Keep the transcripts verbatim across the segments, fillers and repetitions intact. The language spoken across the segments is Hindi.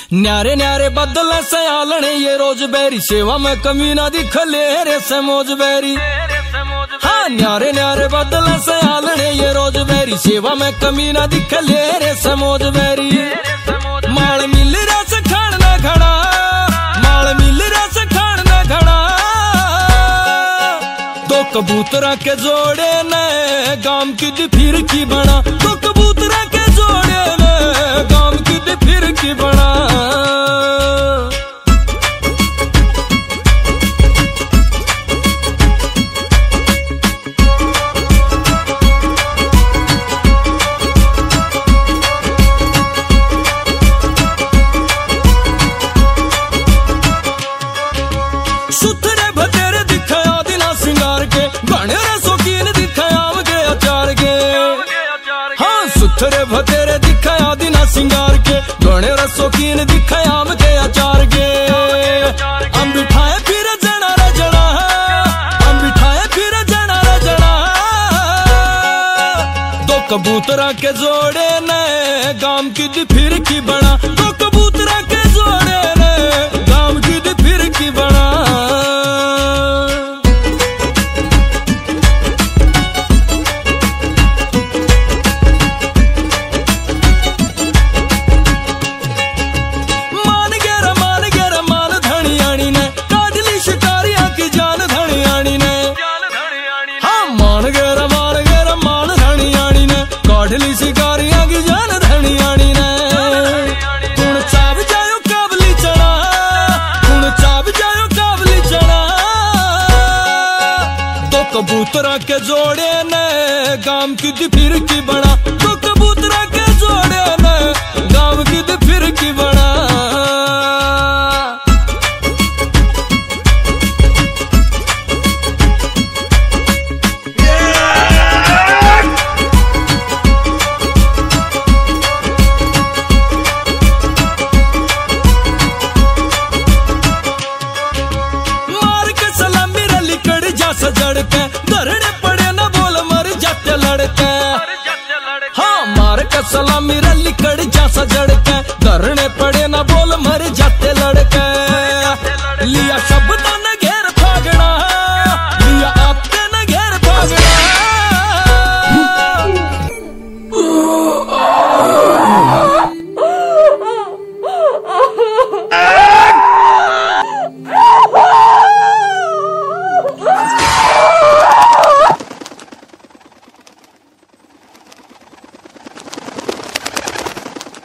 न्यारे न्यारे बदल सयालने ये रोज बैरी सेवा में कमी ना दिख ले रे समोज बैरी। हाँ न्यारे न्यारे बदल सयालने ये रोज बैरी सेवा में कमी ना दिख ले रे समोज बैरी। माल मिल रस खान ना खड़ा, माल मिल रस खान ना खड़ा, तो कबूतरा के जोड़े ने गाम की फिर की बना, तो कबूतरा के जोड़े ने गाम की फिर की बना। सुथरे भतेरे दिखाया दिना सिंगार के, बने रसोकीन दिखाया के अचार के। हाँ सुथरे भतेरे दिखाया दिना सिंगार के, बने रसोकीन दिखाया के अचार के। हम बिठाए फिर जना रे जना, हम बिठाए फिर जना रे जना, दो कबूतरा के जोड़े ने गाम की फिर की बना, दो कबूतरा के जोड़े ने गाम की फिर की बना। काढ़ली शिकारियां की जान धनियानी ने, कुण चाव जायो काबली चढ़ा, कुण चाव जायो काबली चढ़ा, तो कबूतरा के जोड़े ने गाम की फिर की बना, तो कबूतरा के जोड़े ने गाम की फिर की बना। सजड़ के धरने पड़े न बोल मर जाते लड़के। हाँ मार के सलामी रली कड़ जा सजड़ के, धरने पड़े न बोल मर जाते लड़के। लिया शब्द न घेर भागना, लिया आपके न घेर भागना,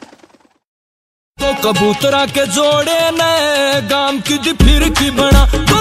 कबूतरा के जोड़े ने गाम की फिर की बना।